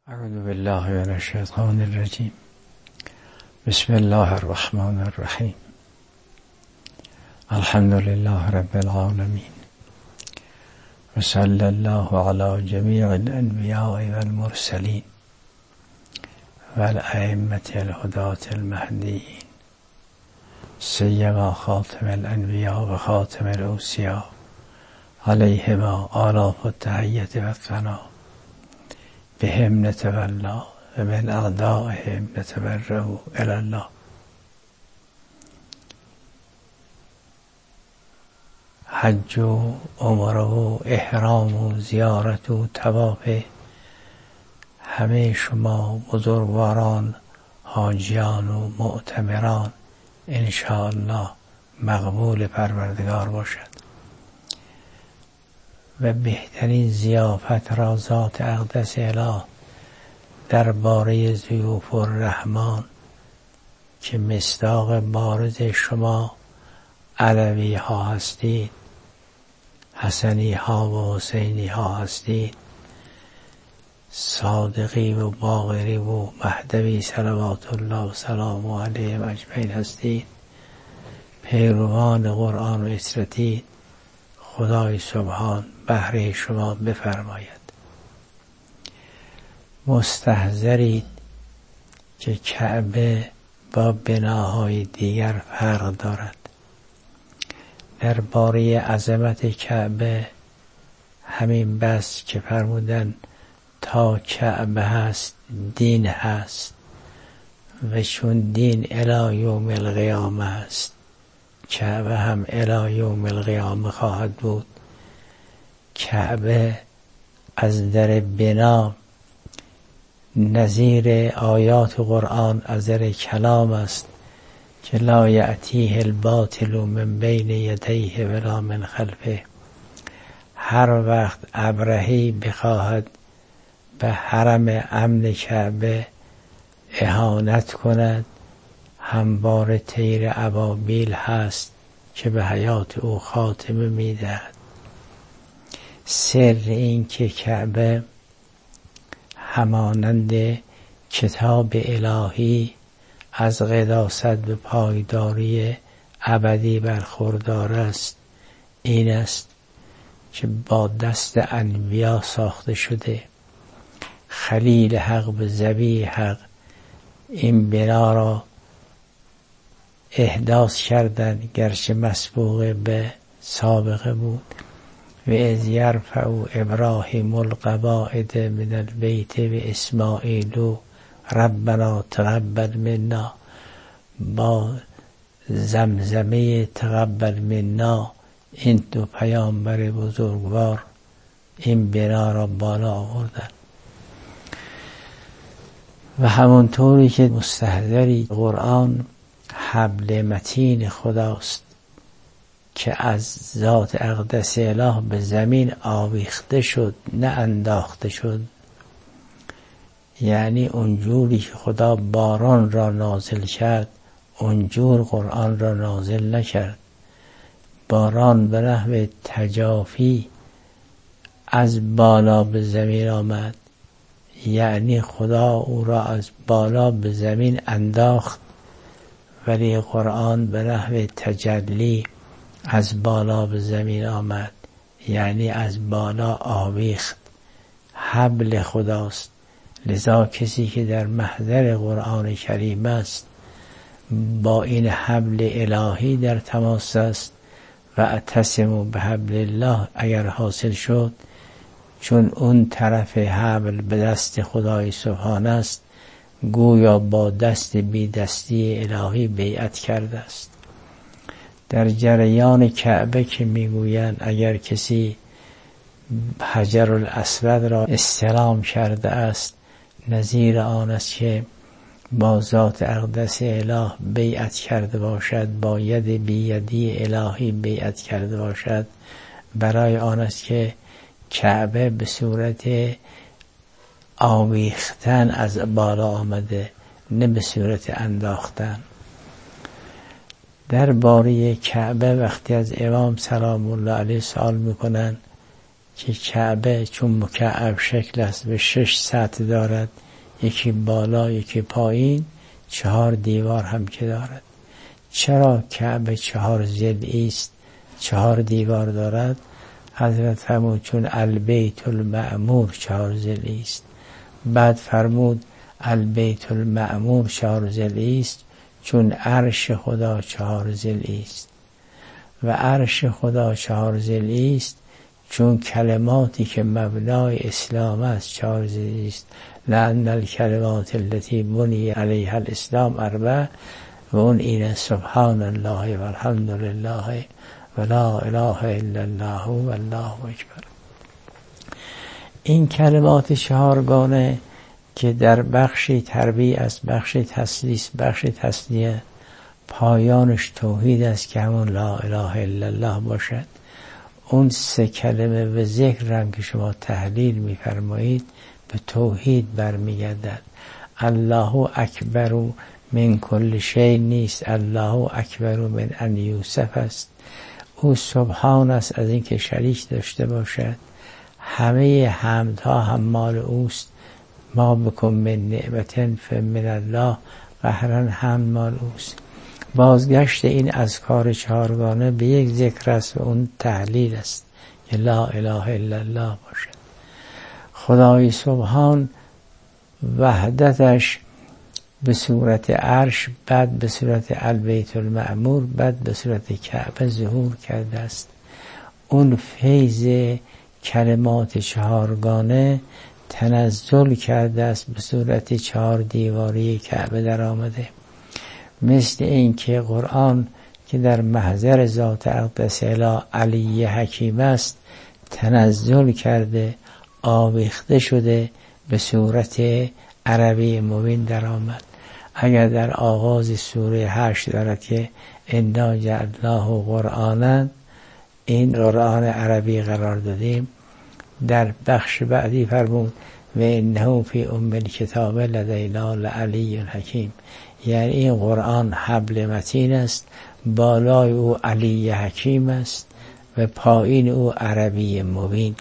اعوذ بالله من الشیطان الرجیم. بسم الله الرحمن الرحیم. الحمد لله رب العالمین و صلی الله علی جمیع الانبیاء والمرسلین و الائمة الهداة المهدیین سیما خاتم الانبیاء و خاتم الاوصیاء علیهما آلاف التحیة و الثنا بهم نتولا و من اعدائهم نتبرأ الی الله. حج و عمره و احرام و زیارت و طواف همه شما بزرگواران حاجیان و معتمران انشاءالله مقبول پروردگار باشد و بهترین ضیافت را ذات اقدس اله درباره ضیوف الرحمن که مصداق بارز شما علوی ها هستید، حسنی ها و حسینی ها هستید، صادقی و باقری و مهدوی صلوات الله و سلام علیهم اجمعین هستید، پیروان قرآن و اسرتید. خدای سبحان بهره شما بفرماید. مستحضرید که کعبه با بناهای دیگر فرق دارد. درباره عظمت کعبه همین بس که فرمودن تا کعبه هست دین هست و چون دین الی یوم القیامه است کعبه هم الی یوم القیامه خواهد بود. کعبه از در بنا نظیر آیات قرآن از در کلام است که لا یأتیه الباطل من بین یدیه ولا من خلفه. هر وقت ابرهی بخواهد به حرم امن کعبه اهانت کند همواره طیر ابابیل هست که به حیات او خاتمه میدهد. سر این که کعبه همانند کتاب الهی از قداست به پایداری ابدی برخوردار است این است که با دست انبیا ساخته شده. خلیل حق به ذبیح حق این بنا را احداث کردن، گرچه مسبوق به سابقه بود. و اذ یرفع ابراهیم القواعد من البیت و اسماعیل ربنا تقبل منا، با زمزمه تقبل منا این دو پیامبر بزرگوار این بنا را بالا آوردن. و همونطوری که مستحضری قرآن حبل متین خداست که از ذات اقدس اله به زمین آویخته شد نه انداخته شد. یعنی اونجوری که خدا باران را نازل کرد اونجور قرآن را نازل نکرد. باران به نحو تجافی از بالا به زمین آمد، یعنی خدا او را از بالا به زمین انداخت، ولی قرآن به نحو تجلی از بالا به زمین آمد، یعنی از بالا آویخت. حبل خداست. لذا کسی که در محضر قرآن کریم است با این حبل الهی در تماس است و اعتصموا بحبل الله اگر حاصل شد، چون اون طرف حبل به دست خدای سبحان است گویا با دست بی دستی الهی بیعت کرده است. در جریان کعبه که میگویند اگر کسی حجر الاسود را استلام کرده است نظیر آن است که با ذات اقدس اله بیعت کرده باشد، با ید بیدی الهی بیعت کرده باشد. برای آن است که کعبه به صورت آویختن از بالا آمده نه به صورت انداختن. درباره کعبه وقتی از امام سلام الله علیه سوال میکنن که کعبه چون مکعب شکل است و 6 سطح دارد، یکی بالا یکی پایین، 4 دیوار هم که دارد. چرا کعبه 4 ضلعی است، 4 دیوار دارد؟ حضرت فرمود چون البیت المعمور 4 ضلعی است. بعد فرمود البیت المعمور 4 ضلعی است چون عرش خدا 4 ضلعی است، و عرش خدا 4 ضلعی است چون کلماتی که مبنای اسلام است 4 ضلعی است. لأن الکلمات التي بنی علیها الاسلام 4 و اون اینه: سبحان الله و الحمد لله و لا اله الا الله و الله اکبر. این کلمات 4 گانه که در بخشی تربیع است، بخشی تسلیث، بخشی تسلیه، پایانش توحید است که همون لا اله الا الله باشد. اون 3 کلمه و ذکر هم که شما تحلیل می‌فرمایید به توحید برمیگردد. الله اکبر من کل شیء نیست، الله اکبر من ان یوسف است. او سبحان است از اینکه شریک داشته باشد. همه حمدها هم مال اوست. ما بکن من نعمت فمن الله، قهرا حمد مال اوست. بازگشت این اذکار 4 گانه به یک ذکر است و اون تحلیل است که لا اله الا الله باشد. خدای سبحان وحدتش به صورت عرش، بعد به صورت البیت المعمور، بعد به صورت کعبه ظهور کرده است. اون فیض کلمات 4 گانه تنزل کرده است به صورت 4 دیواری کعبه در آمده. مثل این که قرآن که در محضر ذات اقدس الی علی حکیم است تنزل کرده، آویخته شده، به صورت عربی مبین در آمد. اگر در آغاز سوره 8 دارد که انا جعلناه قرآنا، این قرآن عربی قرار دادیم، در بخش بعدی فرمود و انه فی ام الکتاب لدینا لعلی حکیم، یعنی این قرآن حبل متین است، بالای او علی حکیم است و پایین او عربی مبین.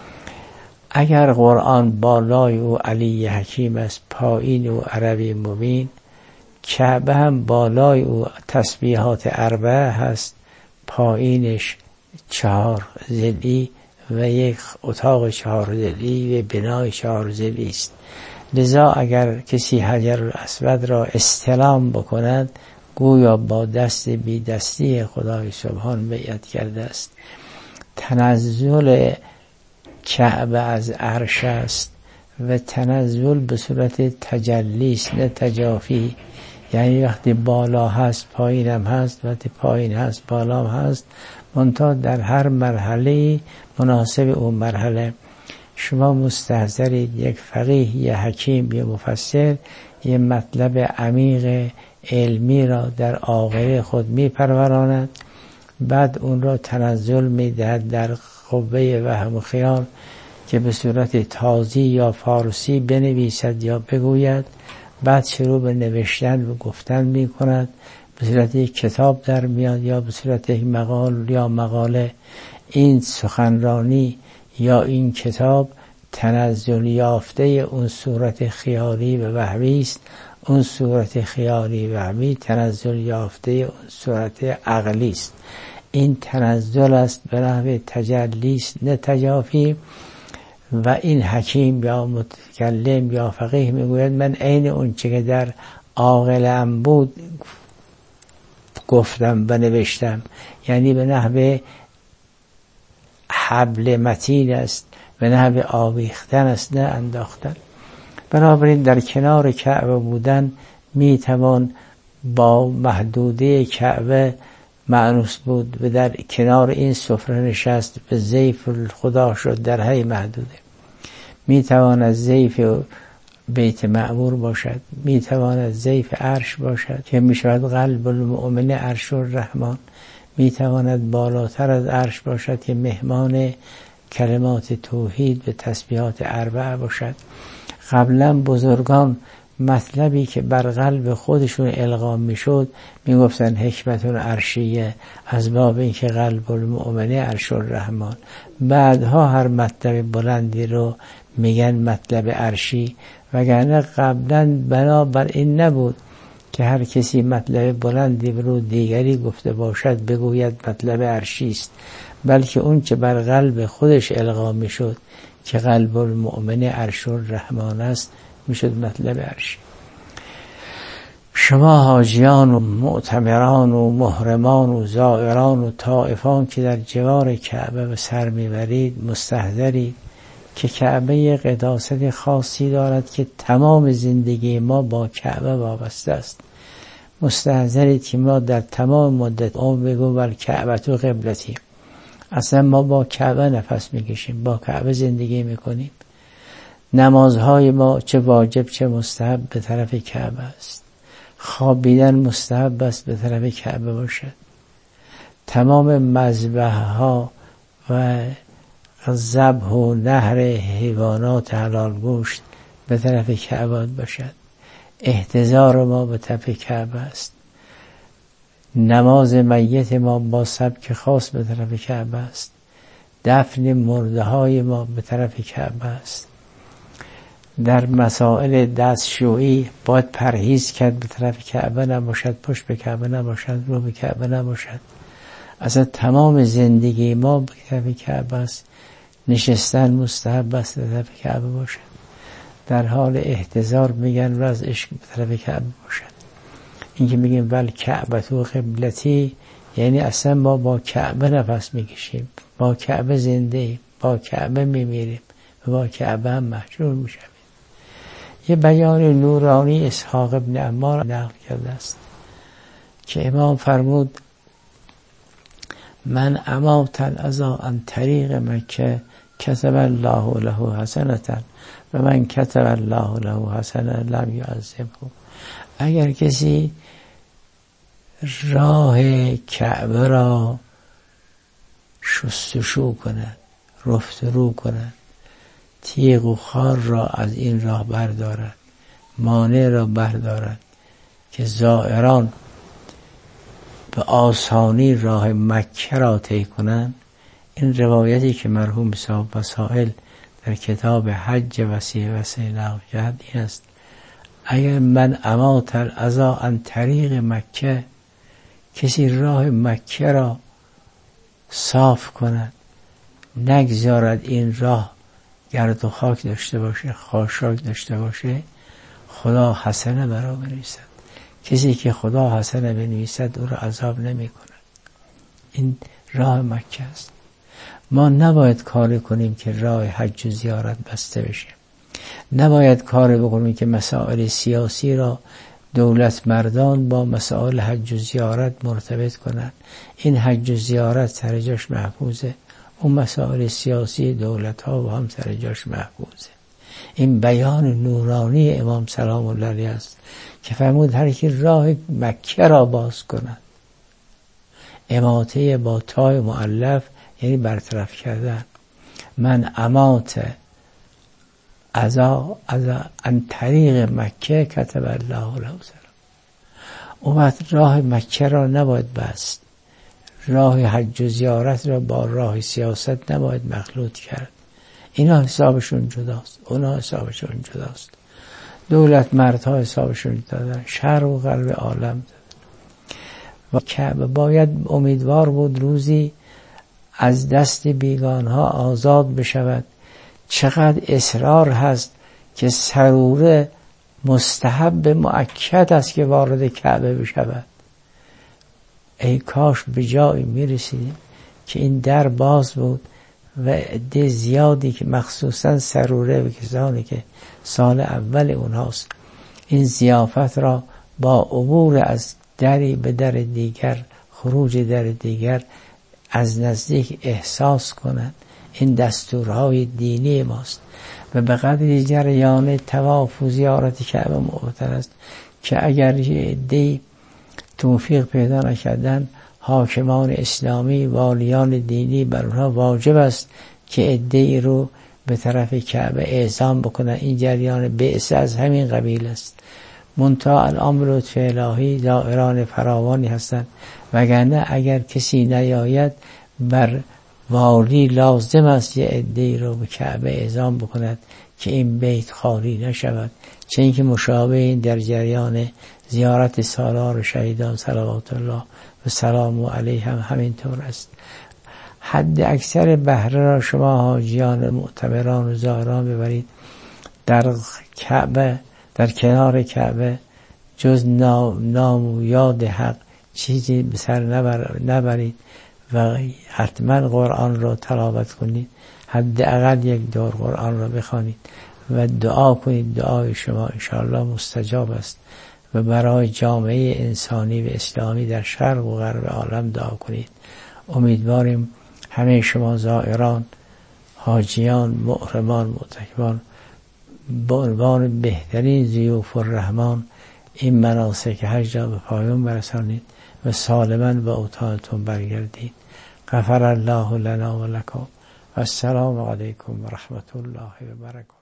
اگر قرآن بالای او علی حکیم است، پایین او عربی مبین، کعبه هم بالای او تسبیحات 4 هست، پایینش 4 ضلعی و یک اتاق 4 ضلعی و بنای 4 ضلعی است. لذا اگر کسی حجر الاسود را استلام بکند گویا با دست بی دستی خدای سبحان بیعت کرده است. تنزل کعبه از عرش است و تنزل به صورت تجلی است نه تجافی، یعنی وقتی بالا هست پایین هم هست، وقتی پایین هست بالا هم هست، منتها در هر مرحله مناسب اون مرحله. شما مستحضرید یک فقیه، یک حکیم، یک مفسر یک مطلب عمیق علمی را در عاقله خود می پروراند، بعد اون را تنزل می دهد در قوه وهم و خیال که به صورت تازی یا فارسی بنویسد یا بگوید، بعد شروع به نوشتن و گفتن می کند، به صورت یک کتاب در میاد یا به صورت یک مقال یا مقاله. این سخنرانی یا این کتاب تنزل یافته اون صورت خیالی و وهمی است. اون صورت خیالی و وهمی تنزل یافته اون صورت عقلی است. این تنزل است به نحو تجلی است نه تجافی. و این حکیم یا متکلم یا فقیه میگوید من عین اون چه که در عاقله‌ام بود گفتم و نوشتم، یعنی به نحو حبل متین است، به نحو آویختن است نه انداختن. بنابراین در کنار کعبه بودن میتوان با محدوده کعبه مأنوس بود و در کنار این سفره نشست، به ضیف خدا شد در هی محدوده. میتواند ضیف بیت معمور باشد، میتواند ضیف عرش باشد که میشود قلب المؤمن عرش الرحمن، میتواند بالاتر از عرش باشد که مهمان کلمات توحید و تسبیحات 4 باشد. قبلا بزرگان مطلبی که بر قلب خودشون القا میشد میگفتن حکمت عرشیه، از باب اینکه قلب المؤمن عرش الرحمن. بعدها هر مطلب بلندی رو میگن مطلب عرشی، وگرنه قبلا بنابر این نبود که هر کسی مطلب بلندی رو دیگری گفته باشد بگوید مطلب عرشی است، بلکه اون که بر قلب خودش القا میشد که قلب المؤمن عرش الرحمن است میشد مطلب عرشی. شما حاجیان و معتمران و محرمان و زائران و طائفان که در جوار کعبه به سر میبرید مستحضرید که کعبه قداست خاصی دارد که تمام زندگی ما با کعبه وابسته است. مستحضرید که ما در تمام مدت عمر بگو بر کعبه تو قبلتی، اصلا ما با کعبه نفس میکشیم، با کعبه زندگی میکنیم. نمازهای ما چه واجب چه مستحب به طرف کعبه است. خوابیدن مستحب است به طرف کعبه باشد. تمام مذبح ها و ذبح و نحر حیوانات حلال گوشت به طرف کعبه باشد. احتضار ما به طرف کعبه است. نماز میت ما با سبک خاص به طرف کعبه است. دفن مرده های ما به طرف کعبه است. در مسائل دستشویی باید پرهیز کرد به طرف کعبه نباشد، پشت به کعبه نباشد، رو به کعبه نباشد. اصلا تمام زندگی ما به طرف کعبه است. نشستن مستحب است به طرف کعبه باشد. در حال احتضار میگن و از عشق به طرف کعبه باشد. این که میگیم ول کعبه تو قبلتی یعنی اصلا ما با کعبه نفس میکشیم، با کعبه زنده ایم، با کعبه میمیریم و با کعبه هم محشور میشیم. یه بیان نورانی اسحاق ابن عمار نقل کرده است که امام فرمود من امات الاذی عن طریق مکه کتب الله له حسنة و من کتب الله له حسنة لم یعذبه. اگر کسی راه کعبه را شستشو کند، رفت رو کند، تیغ و خار را از این راه بردارد، مانع را بردارد که زائران به آسانی راه مکه را طی کنند. این روایتی که مرحوم صاحب وسائل در کتاب حج وسیع نقل کرد این است: اگر من امات الاذی عن طریق مکه، کسی راه مکه را صاف کند، نگذارد این راه گرد و خاک داشته باشه، خاشاک داشته باشه، خدا حسنه برا بنویسد. کسی که خدا حسنه بنویسد او را عذاب نمی کند. این راه مکه است. ما نباید کاری کنیم که راه حج و زیارت بسته بشه. نباید کاری بکنیم که مسائل سیاسی را دولت مردان با مسائل حج و زیارت مرتبط کنند. این حج و زیارت سر جاش محفوظه، اون مسائل سیاسی دولت ها با هم سر جاش محفوظه. این بیان نورانی امام سلام الله علیه است که فرمود هر کی راه مکه را باز کند، اماته با تای مؤلف یعنی برطرف کردن، من امات عن طریق مکه کتب الله له حسنة. اون وقت راه مکه را نباید بست، راه حج و زیارت را با راه سیاست نباید مخلوط کرد. اینا حسابشون جداست، اونا حسابشون جداست. دولت مردها حسابشون دادن، شرق و غرب عالم دادن. و کعبه باید امیدوار بود روزی از دست بیگانها آزاد بشود. چقدر اصرار هست که سروره مستحب مؤکد است که وارد کعبه بشود. ای کاش به جایی میرسیدیم که این در باز بود و عده زیادی که مخصوصا سروره و کسانی که سال اول اونهاست این ضیافت را با عبور از دری به در دیگر، خروج در دیگر از نزدیک احساس کنند. این دستورهای دینی ماست و به قدری جریان طواف و زیارت کعبه معتبر است که اگر عده‌ای توفیق پیدا نکردن، حاکمان اسلامی، والیان دینی، بر اونها واجب است که عده‌ای رو به طرف کعبه اعزام بکنن. این جریان بعثه از همین قبیل است. منتها الان به لطف الهی زائران فراوانی هستند، وگرنه اگر کسی نیاید بر والی لازم است یه عده‌ای رو به کعبه اعزام بکند که این بیت خالی نشود، چه اینکه مشابه این در جریان زیارت سالار شهیدان صلوات الله و سلام علیهم همینطور است. حد اکثر بهره را شما حاجیان معتمران و زائران ببرید در کعبه، در کنار کعبه جز نام و یاد حق چیزی به سر نبرید و حتما قرآن را تلاوت کنید، حداقل یک دور قرآن را بخوانید و دعا کنید. دعای شما انشاءالله مستجاب است و برای جامعه انسانی و اسلامی در شرق و غرب عالم دعا کنید. امیدواریم همه شما زائران، حاجیان، محرمان، معتکفان به عنوان بهترین ضیوف الرحمن این مناسک حج را به پایان برسانید و سالما به اتاقتون برگردید. غفر الله لنا و لکم و السلام علیکم و رحمت الله و برکاته.